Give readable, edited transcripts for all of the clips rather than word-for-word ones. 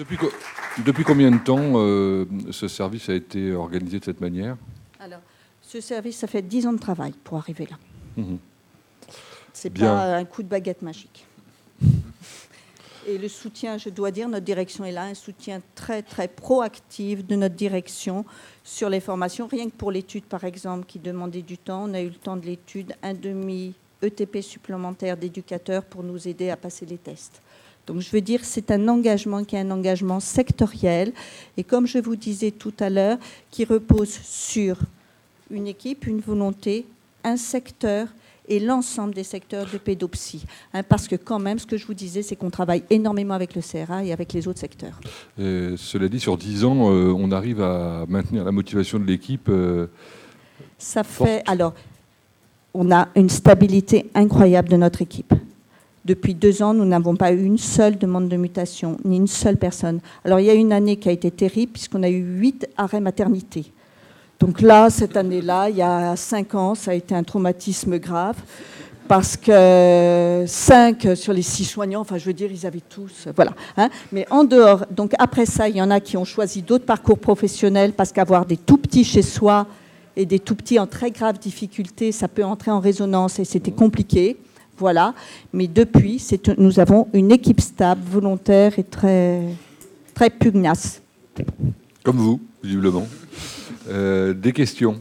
Depuis combien de temps ce service a été organisé de cette manière? Alors, ce service, ça fait 10 ans de travail pour arriver là. Mmh. C'est pas un coup de baguette magique. Et le soutien, je dois dire, notre direction est là, un soutien très, très proactif de notre direction sur les formations. Rien que pour l'étude, par exemple, qui demandait du temps, on a eu le temps de l'étude, un demi-ETP supplémentaire d'éducateurs pour nous aider à passer les tests. Donc, je veux dire, c'est un engagement qui est un engagement sectoriel. Et comme je vous disais tout à l'heure, qui repose sur une équipe, une volonté, un secteur et l'ensemble des secteurs de pédopsie. Parce que quand même, ce que je vous disais, c'est qu'on travaille énormément avec le CRA et avec les autres secteurs. Cela dit, sur 10 ans, on arrive à maintenir la motivation de l'équipe Ça fait... Alors, on a une stabilité incroyable de notre équipe. Depuis 2 ans, nous n'avons pas eu une seule demande de mutation, ni une seule personne. Alors, il y a une année qui a été terrible, puisqu'on a eu 8 arrêts maternité. Donc là, cette année-là, il y a 5 ans, ça a été un traumatisme grave, parce que 5 sur les 6 soignants, enfin, je veux dire, ils avaient tous... Voilà. Mais en dehors, donc après ça, il y en a qui ont choisi d'autres parcours professionnels, parce qu'avoir des tout-petits chez soi et des tout-petits en très grave difficulté, ça peut entrer en résonance, et c'était compliqué. Voilà. Mais depuis, nous avons une équipe stable, volontaire et très, très pugnace. Comme vous, visiblement. Des questions?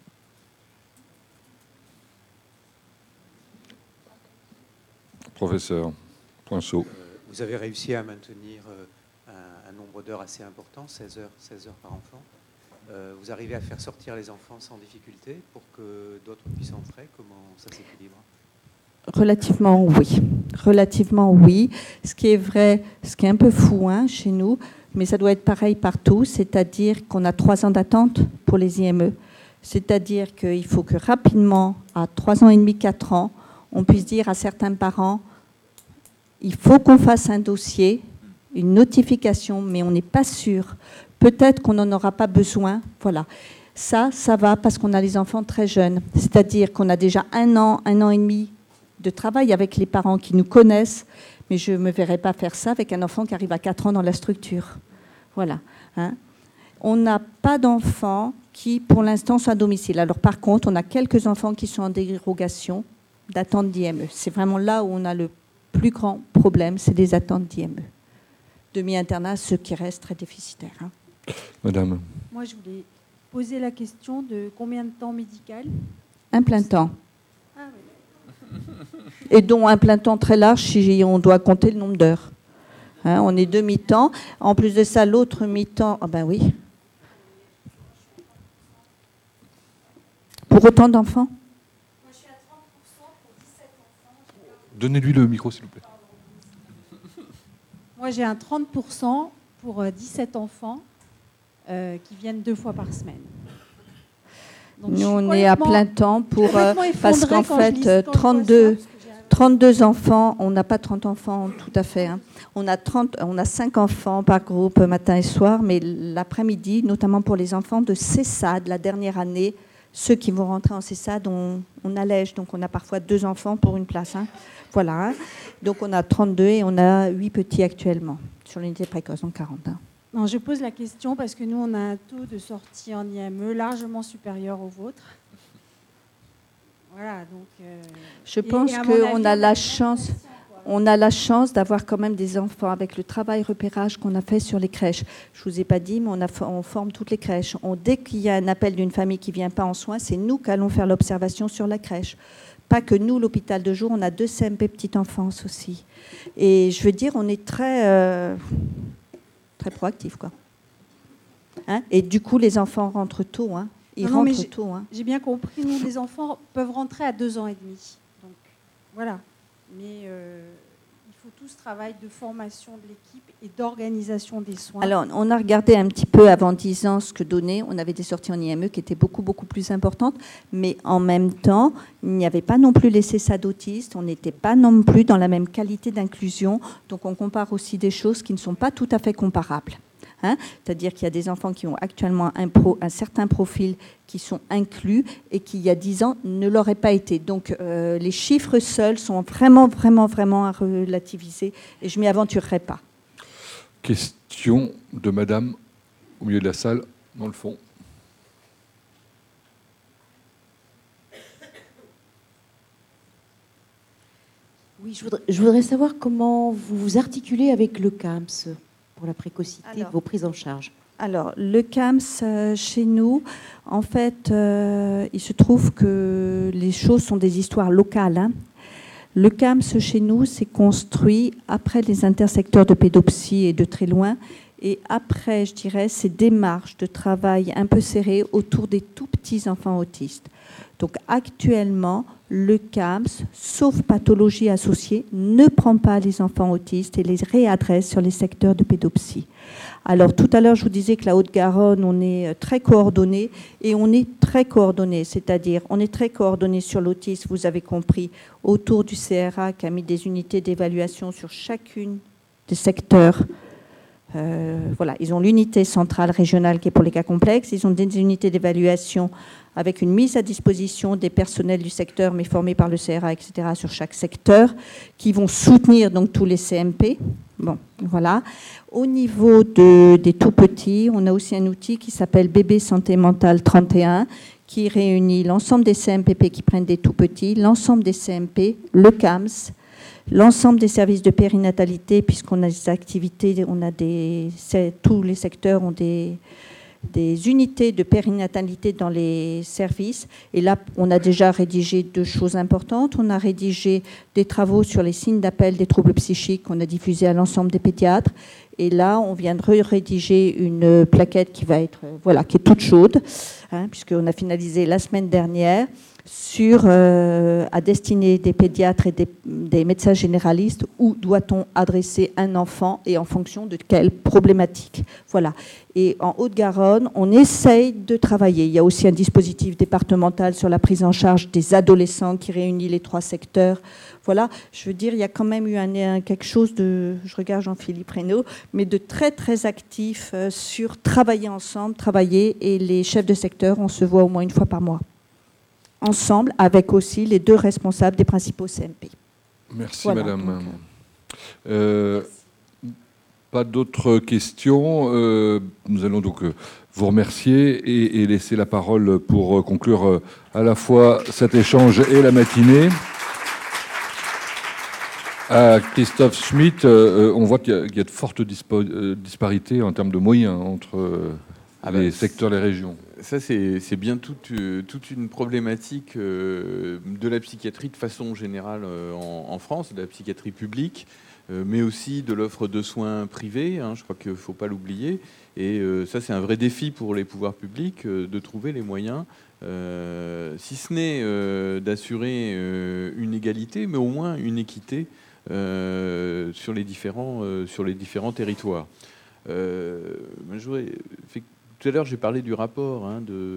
Professeur Poinceau. Vous avez réussi à maintenir un nombre d'heures assez important, 16 heures par enfant. Vous arrivez à faire sortir les enfants sans difficulté pour que d'autres puissent entrer? Comment ça s'équilibre? Relativement oui. Relativement oui. Ce qui est vrai, ce qui est un peu fou chez nous, mais ça doit être pareil partout, c'est-à-dire qu'on a 3 ans d'attente pour les IME. C'est-à-dire qu'il faut que rapidement, à 3 ans et demi, 4 ans, on puisse dire à certains parents, il faut qu'on fasse un dossier, une notification, mais on n'est pas sûr. Peut-être qu'on n'en aura pas besoin. Voilà. Ça va parce qu'on a les enfants très jeunes. C'est-à-dire qu'on a déjà 1 an et demi de travail avec les parents qui nous connaissent, mais je ne me verrais pas faire ça avec un enfant qui arrive à 4 ans dans la structure. Voilà. On n'a pas d'enfants qui, pour l'instant, sont à domicile. Alors, par contre, on a quelques enfants qui sont en dérogation d'attente d'IME. C'est vraiment là où on a le plus grand problème, c'est les attentes d'IME. Demi-internat, ce qui reste très déficitaire. Madame. Moi, je voulais poser la question de combien de temps médical? Un plein temps. Ah, oui. Et dont un plein temps très large si on doit compter le nombre d'heures. On est demi-temps. En plus de ça, l'autre mi-temps, ah ben oui. Pour autant d'enfants? Moi, je suis à 30% pour 17 enfants. Donnez-lui le micro, s'il vous plaît. Moi, j'ai un 30% pour 17 enfants qui viennent 2 fois par semaine. Donc, nous, on est à plein temps pour parce qu'en fait, 32 enfants, on n'a pas 30 enfants tout à fait. On a 5 enfants par groupe matin et soir, mais l'après-midi, notamment pour les enfants de CESAD, la dernière année, ceux qui vont rentrer en CESAD, on allège, donc on a parfois 2 enfants pour une place. Voilà. Donc on a 32 et on a 8 petits actuellement sur l'unité précoce, donc 40. Non, je pose la question parce que nous, on a un taux de sortie en IME largement supérieur au vôtre. Voilà, donc... je pense qu'on a la chance... On a la chance d'avoir quand même des enfants avec le travail repérage qu'on a fait sur les crèches. Je ne vous ai pas dit, mais on forme toutes les crèches. Dès qu'il y a un appel d'une famille qui ne vient pas en soins, c'est nous qui allons faire l'observation sur la crèche. Pas que nous, l'hôpital de jour, on a 2 CMP petite enfance aussi. Et je veux dire, on est très proactifs, quoi. Et du coup, les enfants rentrent tôt. Ils rentrent tôt. J'ai bien compris, nous, les enfants peuvent rentrer à 2 ans et demi. Donc, voilà. Mais il faut tout ce travail de formation de l'équipe et d'organisation des soins. Alors, on a regardé un petit peu avant 10 ans ce que donnait. On avait des sorties en IME qui étaient beaucoup, beaucoup plus importantes. Mais en même temps, il n'y avait pas non plus les CESAD autistes. On n'était pas non plus dans la même qualité d'inclusion. Donc, on compare aussi des choses qui ne sont pas tout à fait comparables. C'est-à-dire qu'il y a des enfants qui ont actuellement un certain profil qui sont inclus et qui, il y a 10 ans, ne l'auraient pas été. Donc, les chiffres seuls sont vraiment, vraiment, vraiment à relativiser et je ne m'y aventurerai pas. question de madame au milieu de la salle, dans le fond. Oui, je voudrais savoir comment vous vous articulez avec le CAMS pour la précocité de vos prises en charge. Alors, le CAMS, chez nous, en fait, il se trouve que les choses sont des histoires locales, hein. Le CAMS, chez nous, s'est construit après les intersecteurs de pédopsie et de très loin, et après, je dirais, ces démarches de travail un peu serrées autour des tout petits enfants autistes. Donc, actuellement, le CAMS, sauf pathologie associée, ne prend pas les enfants autistes et les réadresse sur les secteurs de pédopsie. Alors, tout à l'heure, je vous disais que la Haute-Garonne, on est très coordonnés, et on est très coordonnés, c'est-à-dire on est très coordonnés sur l'autisme, vous avez compris, autour du CRA qui a mis des unités d'évaluation sur chacune des secteurs. Voilà, ils ont l'unité centrale régionale qui est pour les cas complexes, ils ont des unités d'évaluation avec une mise à disposition des personnels du secteur, mais formés par le CRA, etc., sur chaque secteur, qui vont soutenir donc tous les CMP. Bon, voilà. Au niveau des tout-petits, on a aussi un outil qui s'appelle Bébé Santé Mentale 31, qui réunit l'ensemble des CMPP qui prennent des tout-petits, l'ensemble des CMP, le CAMS, l'ensemble des services de périnatalité, puisqu'on a des activités, tous les secteurs ont des unités de périnatalité dans les services. Et là, on a déjà rédigé 2 choses importantes. On a rédigé des travaux sur les signes d'appel des troubles psychiques qu'on a diffusés à l'ensemble des pédiatres. Et là, on vient de rédiger une plaquette qui va être, qui est toute chaude, hein, puisqu'on a finalisé la semaine dernière, à destinée des pédiatres et des médecins généralistes, où doit-on adresser un enfant et en fonction de quelle problématique. Voilà. Et en Haute-Garonne, on essaye de travailler. Il y a aussi un dispositif départemental sur la prise en charge des adolescents qui réunit les 3 secteurs. Voilà, je veux dire, il y a quand même eu quelque chose de, je regarde Jean-Philippe Reynaud, mais de très, très actif sur travailler ensemble, et les chefs de secteur, on se voit au moins une fois par mois. Ensemble, avec aussi les 2 responsables des principaux CMP. Merci, voilà, madame. Donc, pas d'autres questions. Nous allons donc vous remercier et laisser la parole pour conclure à la fois cet échange et la matinée à Christophe Schmitt. On voit qu'il y a de fortes disparités en termes de moyens entre les secteurs, les régions. Ça, c'est bien toute une problématique de la psychiatrie de façon générale en France, de la psychiatrie publique, mais aussi de l'offre de soins privés, hein, je crois qu'il ne faut pas l'oublier. Et ça, c'est un vrai défi pour les pouvoirs publics de trouver les moyens, si ce n'est d'assurer une égalité, mais au moins une équité sur les différents territoires. Tout à l'heure, j'ai parlé du rapport,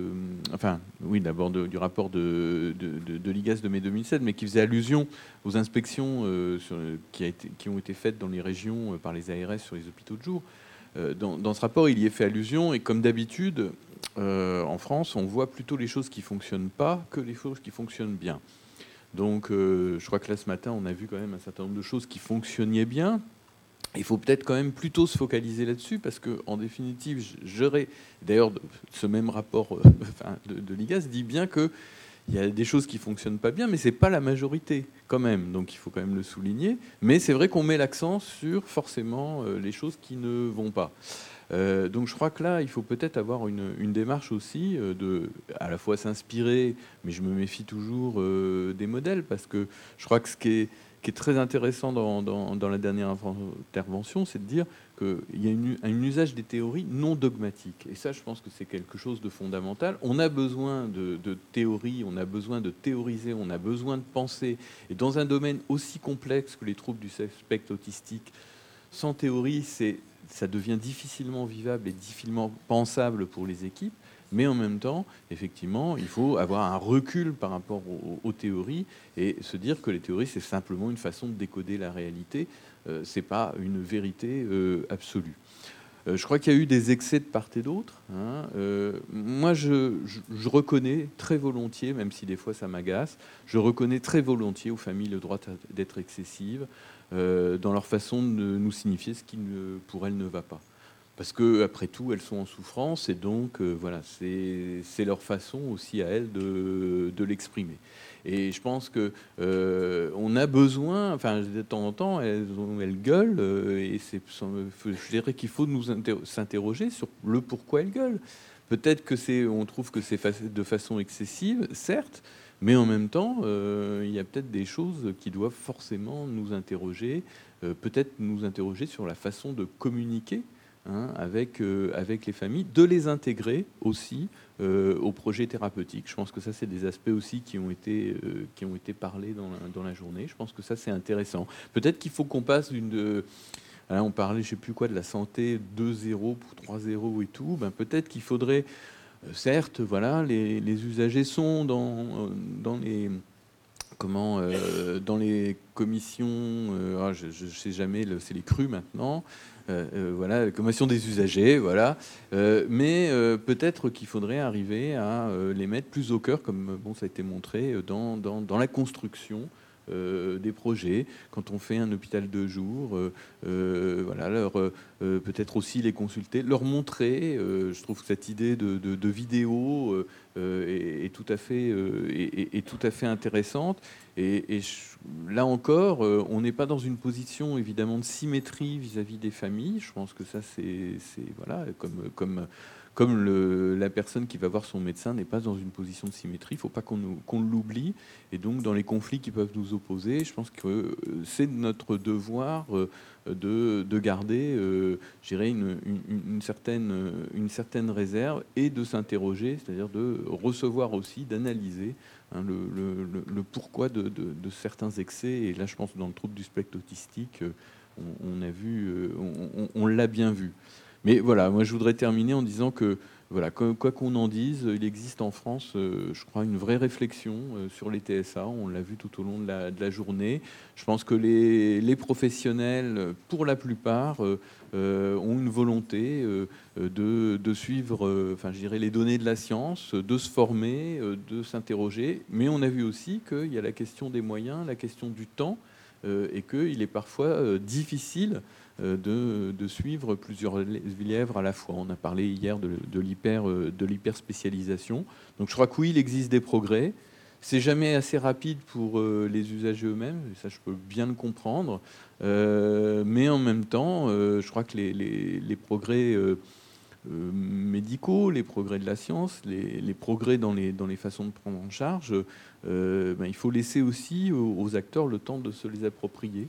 du rapport de l'IGAS de mai 2007, mais qui faisait allusion aux inspections qui ont été faites dans les régions par les ARS sur les hôpitaux de jour. Dans ce rapport, il y est fait allusion, et comme d'habitude, en France, on voit plutôt les choses qui ne fonctionnent pas que les choses qui fonctionnent bien. Donc, je crois que là, ce matin, on a vu quand même un certain nombre de choses qui fonctionnaient bien. Il faut peut-être quand même plutôt se focaliser là-dessus, parce que, en définitive, d'ailleurs, ce même rapport de l'IGAS dit bien qu'il y a des choses qui ne fonctionnent pas bien, mais ce n'est pas la majorité quand même, donc il faut quand même le souligner. Mais c'est vrai qu'on met l'accent sur forcément les choses qui ne vont pas. Donc je crois que là, il faut peut-être avoir une démarche aussi à la fois s'inspirer, mais je me méfie toujours des modèles, parce que je crois que ce qui est très intéressant dans la dernière intervention, c'est de dire qu'il y a un usage des théories non dogmatiques. Et ça, je pense que c'est quelque chose de fondamental. On a besoin de théorie, on a besoin de théoriser, on a besoin de penser. Et dans un domaine aussi complexe que les troubles du spectre autistique, sans théorie, ça devient difficilement vivable et difficilement pensable pour les équipes. Mais en même temps, effectivement, il faut avoir un recul par rapport aux théories et se dire que les théories, c'est simplement une façon de décoder la réalité. Ce n'est pas une vérité absolue. Je crois qu'il y a eu des excès de part et d'autre. Hein. Moi, je reconnais très volontiers, même si des fois ça m'agace, je reconnais très volontiers aux familles le droit d'être excessives dans leur façon de nous signifier ce qui, pour elles, ne va pas. parce que après tout, elles sont en souffrance, et donc voilà, c'est leur façon aussi à elles de l'exprimer. Et je pense que on a besoin, enfin de temps en temps, elles gueulent, et je dirais qu'il faut s'interroger sur le pourquoi elles gueulent. Peut-être que on trouve que c'est de façon excessive, certes, mais en même temps, il y a peut-être des choses qui doivent forcément nous interroger, peut-être nous interroger sur la façon de communiquer avec les familles, de les intégrer aussi au projet thérapeutique. Je pense que ça, c'est des aspects aussi qui ont été parlés dans la journée. Je pense que ça, c'est intéressant. Peut-être qu'il faut qu'on passe là, on parlait, je ne sais plus quoi, de la santé 2.0 pour 3.0 et tout. Ben, peut-être qu'il faudrait, certes, voilà, les usagers sont dans les commissions, je ne sais jamais, c'est les CRU maintenant, voilà, la commission des usagers, voilà. Mais peut-être qu'il faudrait arriver à les mettre plus au cœur, comme ça a été montré, dans la construction des projets. Quand on fait un hôpital de jour, voilà, peut-être aussi les consulter, leur montrer. Je trouve que cette idée de vidéo est tout à fait intéressante. Et là encore, on n'est pas dans une position évidemment de symétrie vis-à-vis des familles. Je pense que ça, c'est voilà, comme la personne qui va voir son médecin n'est pas dans une position de symétrie, il ne faut pas qu'on l'oublie. Et donc, dans les conflits qui peuvent nous opposer, je pense que c'est notre devoir de garder, je dirais, une certaine réserve et de s'interroger, c'est-à-dire de recevoir aussi, d'analyser le pourquoi de certains excès. Et là, je pense que dans le trouble du spectre autistique, on l'a bien vu. Mais voilà, moi je voudrais terminer en disant que, voilà, quoi qu'on en dise, il existe en France, je crois, une vraie réflexion sur les TSA. On l'a vu tout au long de la journée. Je pense que les professionnels, pour la plupart, ont une volonté de suivre, je dirais, les données de la science, de se former, de s'interroger. Mais on a vu aussi qu'il y a la question des moyens, la question du temps, et qu'il est parfois difficile de suivre plusieurs lièvres à la fois. On a parlé hier de l'hyperspécialisation. Donc je crois que oui, il existe des progrès. C'est jamais assez rapide pour les usagers eux-mêmes, et ça je peux bien le comprendre. Mais en même temps, je crois que les progrès médicaux, les progrès de la science, les progrès dans les façons de prendre en charge, il faut laisser aussi aux acteurs le temps de se les approprier.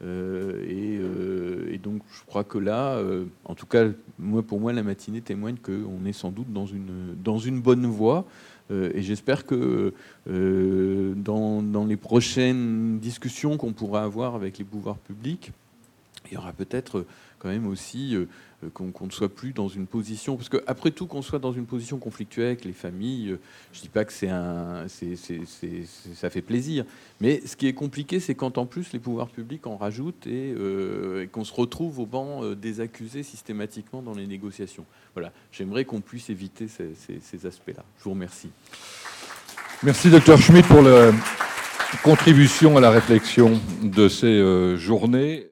Et donc je crois que là, en tout cas, pour moi, la matinée témoigne qu'on est sans doute dans une bonne voie. Et j'espère que dans les prochaines discussions qu'on pourra avoir avec les pouvoirs publics, il y aura peut-être quand même aussi qu'on ne soit plus dans une position, parce qu'après tout, qu'on soit dans une position conflictuelle avec les familles, je ne dis pas que ça fait plaisir, mais ce qui est compliqué, c'est quand en plus les pouvoirs publics en rajoutent et qu'on se retrouve au banc des accusés systématiquement dans les négociations. Voilà, j'aimerais qu'on puisse éviter ces aspects-là. Je vous remercie. Merci, Dr Schmitt, pour la contribution à la réflexion de ces journées.